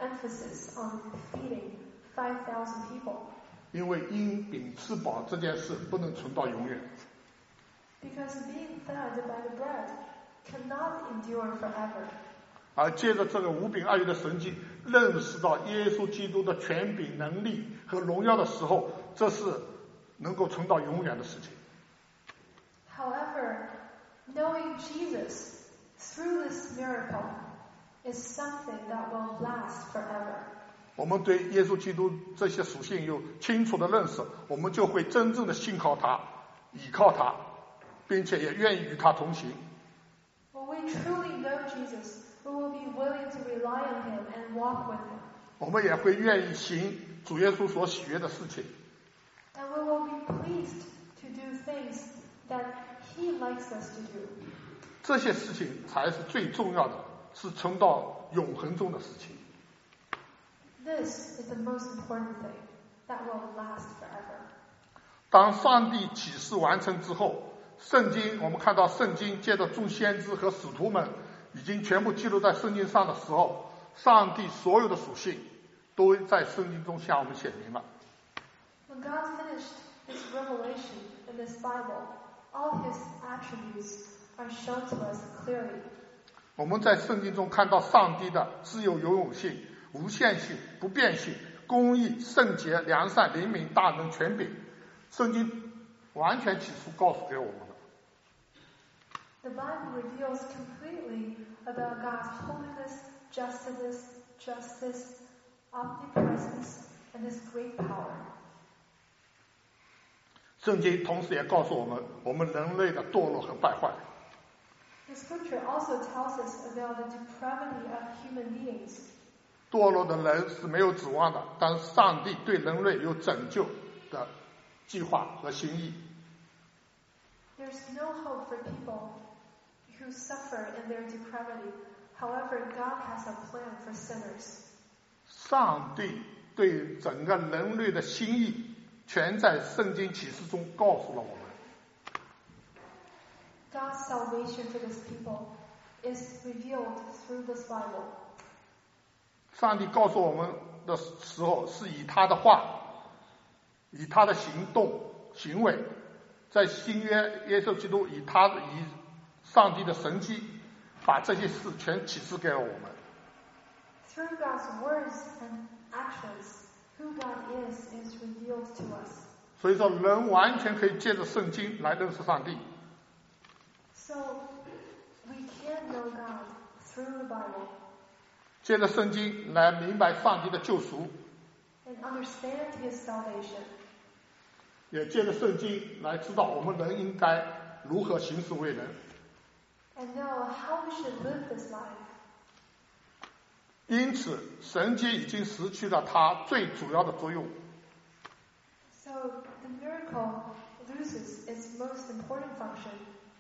emphasis on feeding five thousand people. 因为因饼吃饱这件事不能存到永远。 Because being fed by the bread cannot endure forever. 而借着这个五饼二鱼的神迹，认识到耶稣基督的权柄、能力和荣耀的时候，这是能够存到永远的事情。 However, knowing Jesus through this miracle is something that will last forever. 我们对耶稣基督这些属性有清楚的认识，我们就会真正的信靠他、倚靠他，并且也愿意与他同行。 When we truly know Jesus, we will be willing to rely on him and walk with him. 我们也会愿意行主耶稣所喜悦的事情。 And we will be pleased to do things that he likes us to do. 这些事情才是最重要的，是存到永恒中的事情。 This is the most important thing that will last forever. 当上帝启示完成之后，圣经我们看到圣经借着众先知和使徒们已经全部记录在圣经上的时候，上帝所有的属性都在圣经中向我们显明了。 When God finished his revelation in this Bible, all his attributes are shown to us clearly. 我们在圣经中看到上帝的自由游泳性、无限性、不变性、公义、圣洁、良善、灵敏、大能、权柄，圣经完全起初告诉给我们的。 The Bible reveals completely about God's holiness, justice, justice, omnipresence, and his great power. 圣经同时也告诉我们，我们人类的堕落和败坏。 The scripture also tells us about the depravity of human beings. 堕落的人是没有指望的，但是上帝对人类有拯救的计划和心意。 There's no hope for people who suffer in their depravity. However, God has a plan for sinners. 上帝对整个人类的心意，全在圣经启示中告诉了我们。 God's salvation for this people is revealed through this Bible. 上帝告诉我们的时候，是以他的话，以他的行动、行为，在新约耶稣基督以他以上帝的神迹，把这些事全启示给了我们。 Through God's words and actions, who God is is revealed to us. 所以说，人完全可以借着圣经来认识上帝。 So we can know God through the Bible. 借着圣经来明白上帝的救赎， And understand his salvation. 也借着圣经来知道我们人应该如何行事为人。 And know how we should live this life. 因此，神迹已经失去了它最主要的作用。 So the miracle loses its most important function.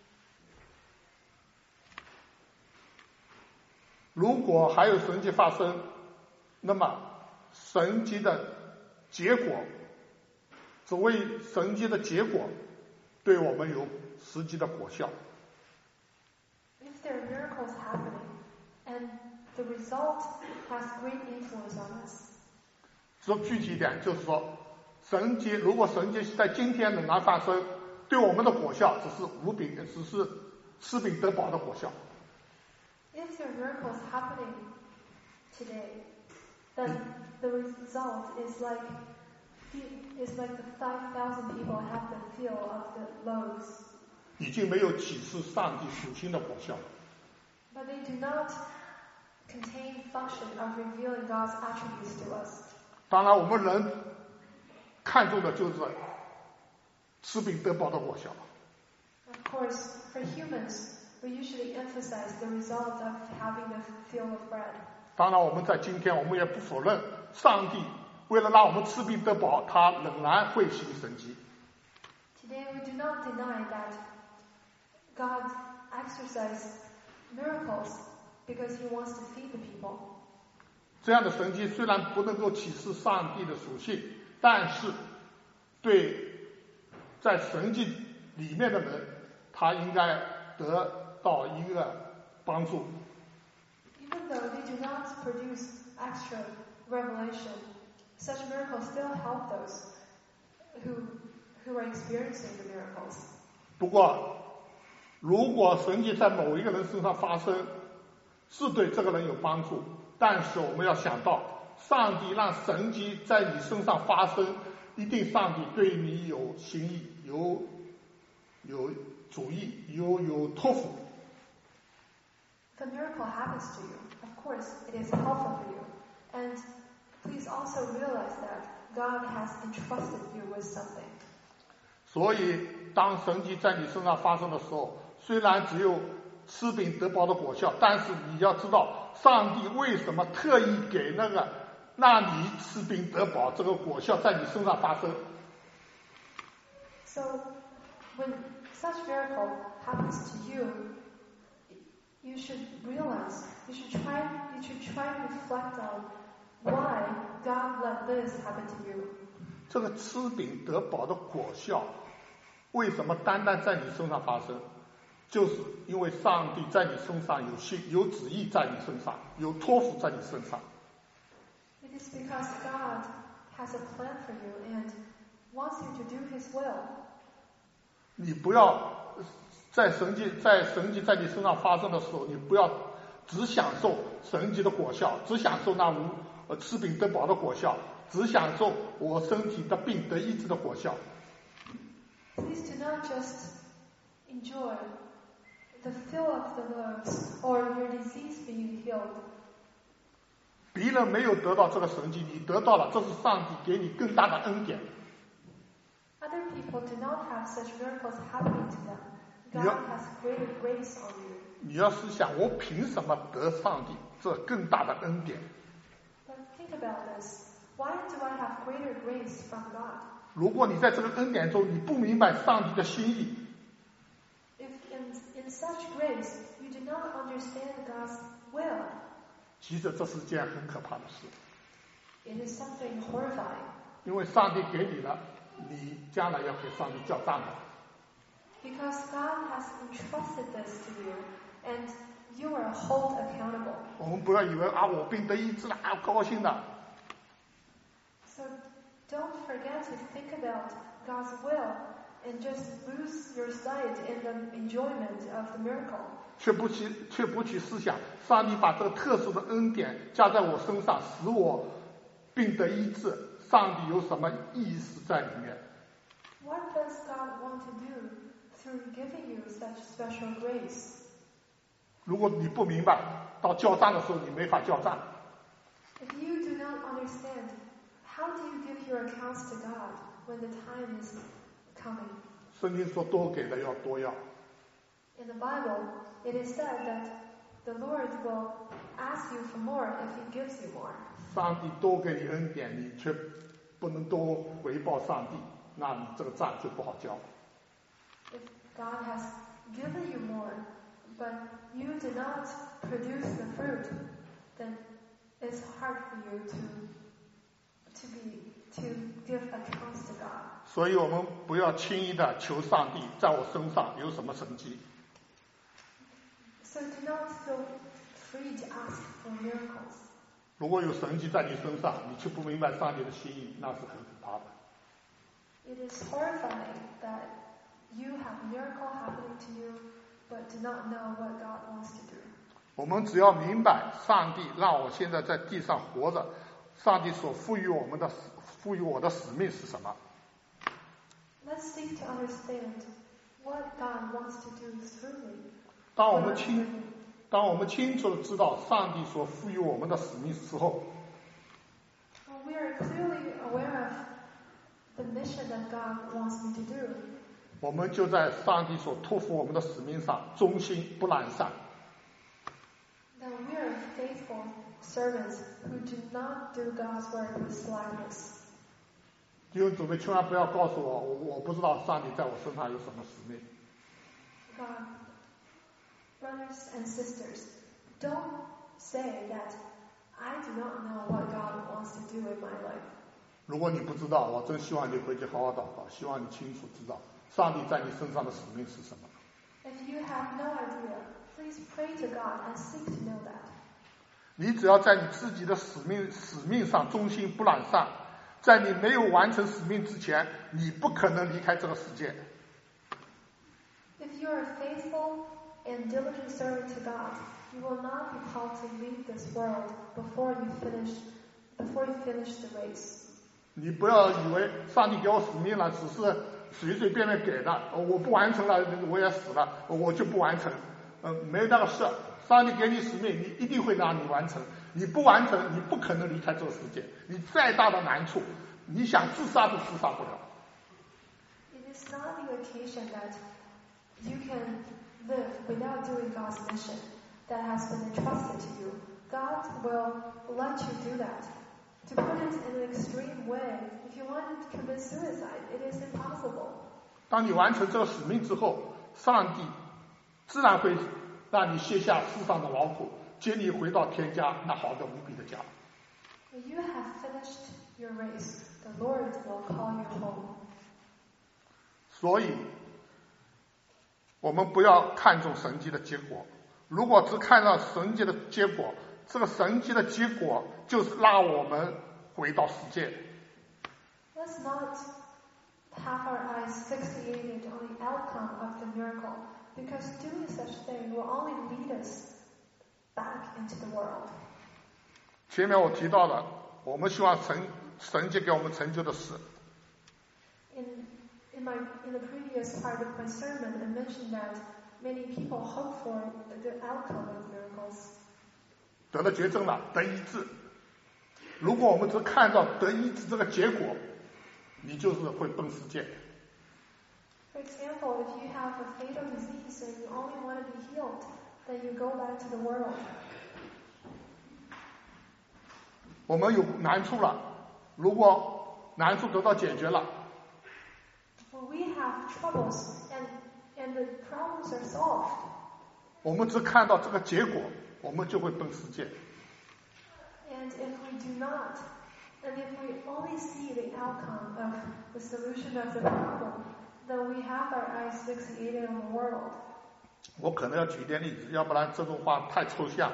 如果还有神迹发生，那么神迹的结果，只为神迹的结果对我们有实际的果效。 If there are miracles happening and the result has great influence on us. 说具体一点，就是说，神迹如果神迹在今天仍然发生，对我们的果效只是无饼，只是吃饼得饱的果效。 If there are miracles happening today, then the result is like is like the five thousand people have the feel of the loaves. 已经没有启示上帝属性的果效。 But they do not contain function of revealing God's attributes to us. 当然，我们人看重的就是吃饼得饱的果效。 Of course, for humans, we usually emphasize the result of having the feel of bread. 当然，我们在今天，我们也不否认，上帝为了让我们吃饼得饱，他仍然会行神迹。 Today, we do not deny that God exercises miracles because he wants to feed the people. 这样的神迹虽然不能够启示上帝的属性，但是对在神迹里面的人，他应该得到一个帮助。 Even though they do not produce extra revelation, such miracles still help those who who are experiencing the miracles. 不过，如果神迹在某一个人身上发生，是对这个人有帮助，但是我们要想到，上帝让神迹在你身上发生，一定上帝对你有心意，有有主意，有有托付。 If a miracle happens to you, of course it is helpful for you, and please also realize that God has entrusted you with something. 所以，当神迹在你身上发生的时候，虽然只有吃饼得饱的果效，但是你要知道，上帝为什么特意给那个让你吃饼得饱这个果效在你身上发生。 So, when such miracle happens to you, you should realize, you should try, you should try to reflect on why God let this happen to you. 这个吃饼得饱的果效，为什么单单在你身上发生？就是因为上帝在你身上有心，有旨意在你身上，有托付在你身上。 It is because God has a plan for you and wants you to do His will. 你不要在神迹在神迹在你身上发生的时候，你不要只享受神迹的果效，只享受那无呃吃饼得饱的果效，只享受我身体的病得医治的果效。 Please do not just enjoy the fill of the loaves or your disease being healed. 别人没有得到这个神迹，你得到了，这是上帝给你更大的恩典。 Other people do not have such miracles happening to them. God has greater grace on you. 你要思想，我凭什么得上帝这更大的恩典？ But think about this. Why do I have greater grace from God? 如果你在这个恩典中，你不明白上帝的心意， If in, in such grace you do not understand God's will, 其实这是件很可怕的事。 it is something horrifying. 因为上帝给你了，你将来要给上帝交账的。 Because God has entrusted this to you, and you are held accountable. 我们不要以为啊，我病得医治了，啊，高兴的。 So don't forget to think about God's will and just lose your sight in the enjoyment of the miracle. 却不去却不去思想，上帝把这个特殊的恩典加在我身上，使我病得医治，上帝有什么意思在里面？ What does God want to do through giving you such special grace? 如果你不明白，到交账的时候你没法交账。 If you do not understand, how do you give your accounts to God when the time is coming? 圣经说多给的要多要， In the Bible, it is said that the Lord will ask you for more if He gives you more. 上帝多给你恩典，你却不能多回报上帝，那你这个账就不好交。 If God has given you more, but you do not produce the fruit, then it's hard for you to to be to give accounts to God. 所以我们不要轻易的求上帝在我身上有什么神迹。 So do not feel free to ask for miracles. 如果有神迹在你身上，你却不明白上帝的心意，那是很可怕的。 It is horrifying that you have a miracle happening to you, but do not know what God wants to do. 我们只要明白上帝让我现在在地上活着，上帝所赋予我们的赋予我的使命是什么？ Let's seek to understand what God wants to do through me. 当我们清当我们清楚的知道上帝所赋予我们的使命之后， When we are clearly aware of the mission that God wants me to do, 我们就在上帝所托付我们的使命上忠心不懒散。 then we are faithful servants who do not do God's work with slackness. 弟兄姊妹，千万不要告诉我，我我不知道上帝在我身上有什么使命。 God, brothers and sisters, don't say that I do not know what God wants to do in my life. 如果你不知道，我真希望你回去好好祷告，希望你清楚知道上帝在你身上的使命是什么。 If you have no idea, please pray to God and seek to know that. 你只要在你自己的使命使命上忠心不懒散，在你没有完成使命之前，你不可能离开这个世界。 If you are faithful and diligent servant to God, you will not be called to leave this world before you finish before you finish the race. 你不要以为上帝给我使命了，只是随随便便给的，我不完成了我也死了，我就不完成。呃，没有那个事。上帝给你使命，你一定会让你完成。你不完成，你不可能离开这个世界。你再大的难处，你想自杀都自杀不了。 It is not the occasion that you can live without doing God's mission that has been entrusted to you. God will let you do that. To put it in an extreme way, if you want to commit suicide, it is impossible. 当你完成这个使命之后，上帝自然会让你卸下世上的劳苦，接你回到天家那好的无比的家。 When you have finished your race, the Lord will call you home. 所以，我们不要看重神迹的结果。如果只看到神迹的结果，这个神迹的结果就是拉我们回到世界。 Let's not have our eyes fixated on the outcome of the miracle, because doing such thing will only lead us back into the world. 前面我提到了，我们希望神神迹给我们成就的事。 In in my in the previous part of my sermon, I mentioned that many people hope for the outcome of miracles. 得了绝症了，得医治。如果我们只看到得医治这个结果，你就是会奔世界。 For example, if you have a fatal disease and you only want to be healed, then you go back to the world. 我们有难处了，如果难处得到解决了， When we have troubles and and the problems are solved, 我们只看到这个结果，我们就会奔世界。 and if we do not, and if we only see the outcome of the solution of the problem, then we have our eyes fixated on the world. 我可能要举一点例子，要不然这种话太抽象。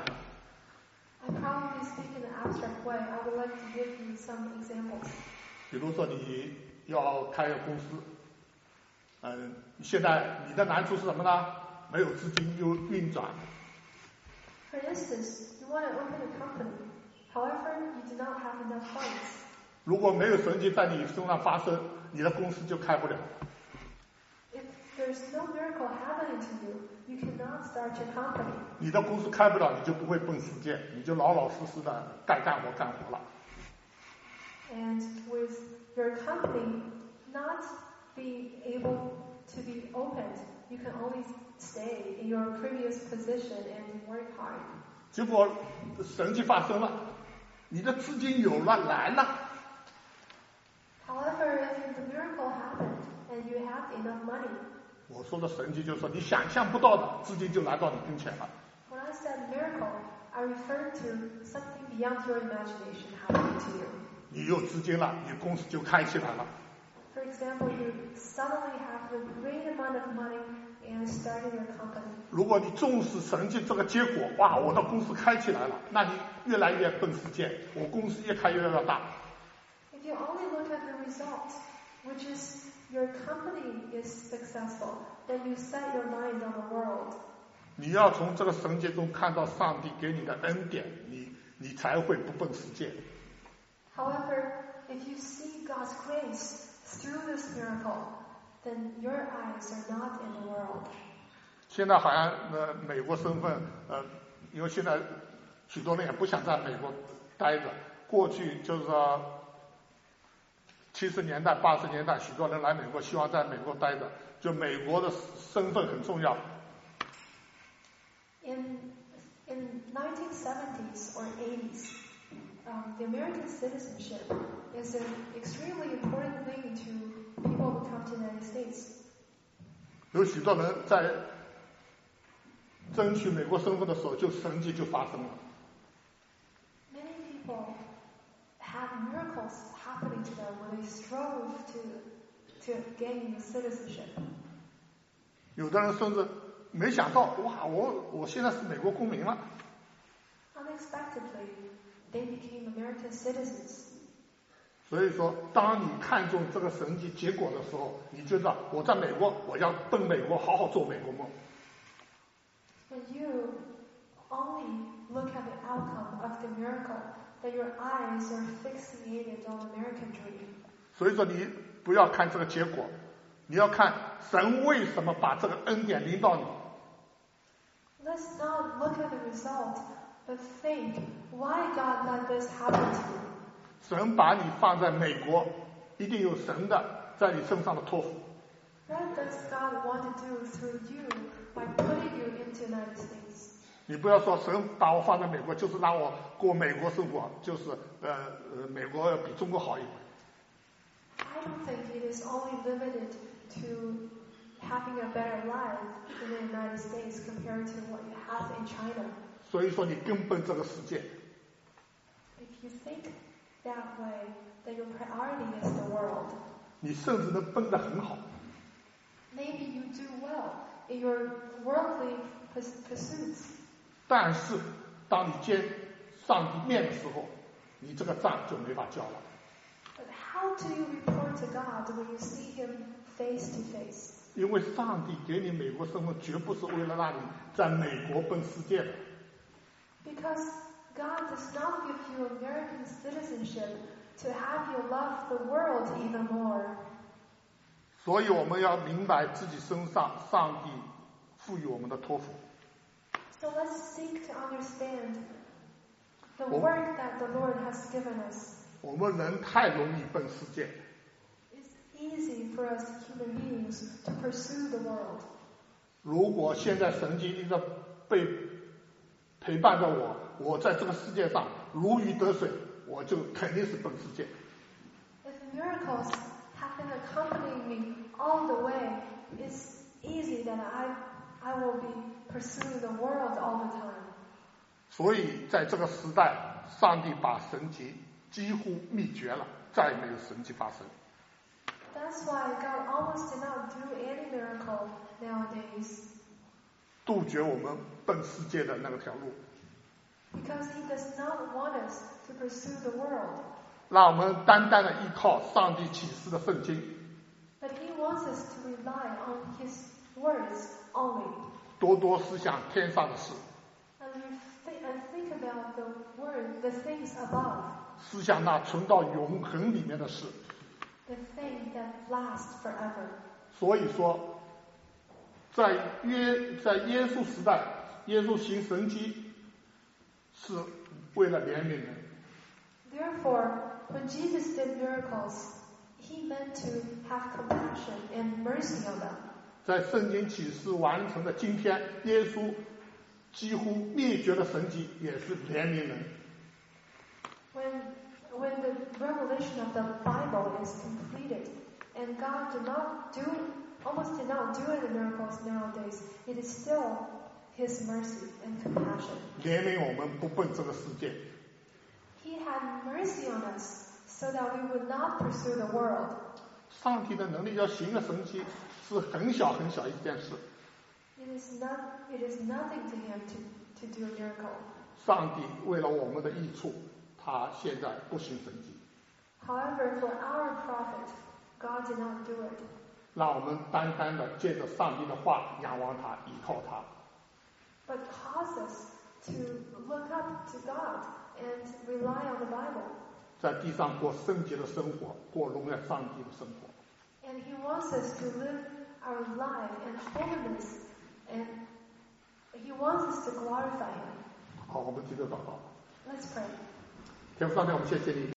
I probably speak in an abstract way. I would like to give you some examples. 比如说你要开个公司，嗯，现在你的难处是什么呢？没有资金运运转。 For instance, you want to open a company. However, you do not have enough funds. 如果没有神迹在你身上发生，你的公司就开不了。 If there's no miracle happening to you, you cannot start your company. 你的公司开不了，你就不会奔世界，你就老老实实的干干活干活了。 And with your company not being able to be opened, you can only stay in your previous position and work hard. 结果神迹发生了，你的资金有了来了， However, if the miracle happened and you have enough money, 我说的神迹就是说你想象不到的资金就来到你跟前了。 when I said miracle, I referred to something beyond your imagination happening to you. 你有资金了，你公司就开起来了。 For example, you suddenly have a great amount of money and started your company. 如果你重视神迹这个结果，哇，我的公司开起来了，那你越来越奔世界，我公司越开越来越大。 If you only look at the result, which is your company is successful, then you set your mind on the world. 你要从这个神迹中看到上帝给你的恩典，你你才会不奔世界。 However, if you see God's grace through this miracle, then your eyes are not in the world. 现在好像呃美国身份呃，因为现在许多人也不想在美国待着。过去就是说七十年代、八十年代，许多人来美国希望在美国待着，就美国的身份很重要。 In in nineteen seventies or eighties, um, the American citizenship is an extremely important thing to people who come to the United States. 有许多人在争取美国身份的时候，就神迹就发生了。 Many people had miracles happening to them when they strove to to gain citizenship. 有的人甚至没想到，哇，我我现在是美国公民了。 Others unexpectedly, they became American citizens. 所以说，当你看重这个神迹结果的时候，你就知道我在美国，我要奔美国，好好做美国梦。 When you only look at the outcome of the miracle, that your eyes are fixated on American dream. 所以说，你不要看这个结果，你要看神为什么把这个恩典临到你。 Let's not look at the result, but think why God let this happen to you. 神把你放在美国，一定有神的在你身上的托付。 What does God want to do through you by putting you into the United States? 你不要说神把我放在美国，就是让我过美国生活，就是呃呃，美国要比中国好一点。 I don't think it is only limited to having a better life in the United States compared to what you have in China. 所以说你根本这个世界。 If you think that way, then your priority is the world. 你甚至能奔得很好。 Maybe you do well in your worldly pursuits. 但是当你见上帝面的时候，你这个仗就没法交了。 But how do you report to God when you see Him face to face? 因为上帝给你美国身份，绝不是为了让你在美国奔世界的。 Because God does not give you American citizenship to have you love the world even more. 所以我们要明白自己身上上帝赋予我们的托付。 So let's seek to understand the work that the Lord has given us. 我们人太容易奔世界。 It's easy for us human beings to pursue the world. 如果现在神迹一直被陪伴着我，我在这个世界上如鱼得水，我就肯定是奔世界。 If miracles have been accompanying me all the way, it's easy that I, I will be pursuing the world all the time. 所以在这个时代，上帝把神迹几乎灭绝了，再没有神迹发生。 That's why God almost did not do any miracle nowadays. 杜绝我们奔世界的那个条路。 Because He does not want us to pursue the world. 让我们单单的依靠上帝启示的圣经。 But He wants us to rely on His words only. 多多思想天上的事。 And, th- and think about the word, the things above. 思想那存到永恒里面的事。 The thing that lasts forever. 所以说，在约在耶稣时代，耶稣行神迹是为了怜悯人。 Therefore, when Jesus did miracles, He meant to have compassion and mercy on them. 在圣经启示完成的今天，耶稣几乎灭绝的神迹也是怜悯人。 When, when the revelation of the Bible is completed, and God did not do, almost did not do any miracles nowadays, it is still His mercy and compassion. 怜悯我们不奔这个世界。 He had mercy on us so that we would not pursue the world. 上帝的能力要行的神迹是很小很小一件事。 It is not, it is nothing to Him to, to do a miracle. 上帝为了我们的益处，他现在不行神迹。 However, for our profit, God did not do it. 让我们单单的借着上帝的话仰望他，依靠他。 But cause us to look up to God and rely on the Bible. 在地上过圣洁的生活，过荣耀上帝的生活。 And He wants us to live our life in holiness, and He wants us to glorify Him. 好，我们接着祷告。 Let's pray. 天父上帝，我们谢谢你。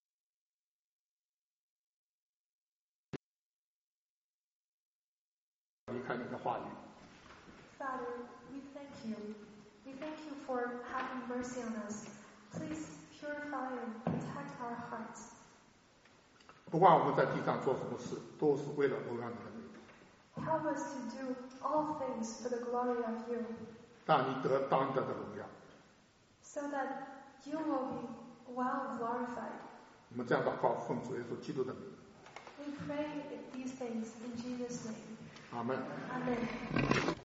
离开你的话语。 Father, we thank you. We thank you for having mercy on us. Please purify and protect our hearts. 不管我们在地上做什么事，都是为了荣耀你的名。 Help us to do all things for the glory of you, 让你得当得的荣耀。 so that you will be well glorified. 我们这样祷告，奉主耶稣基督的名。 We pray these things in Jesus' name. 阿门。 Amen.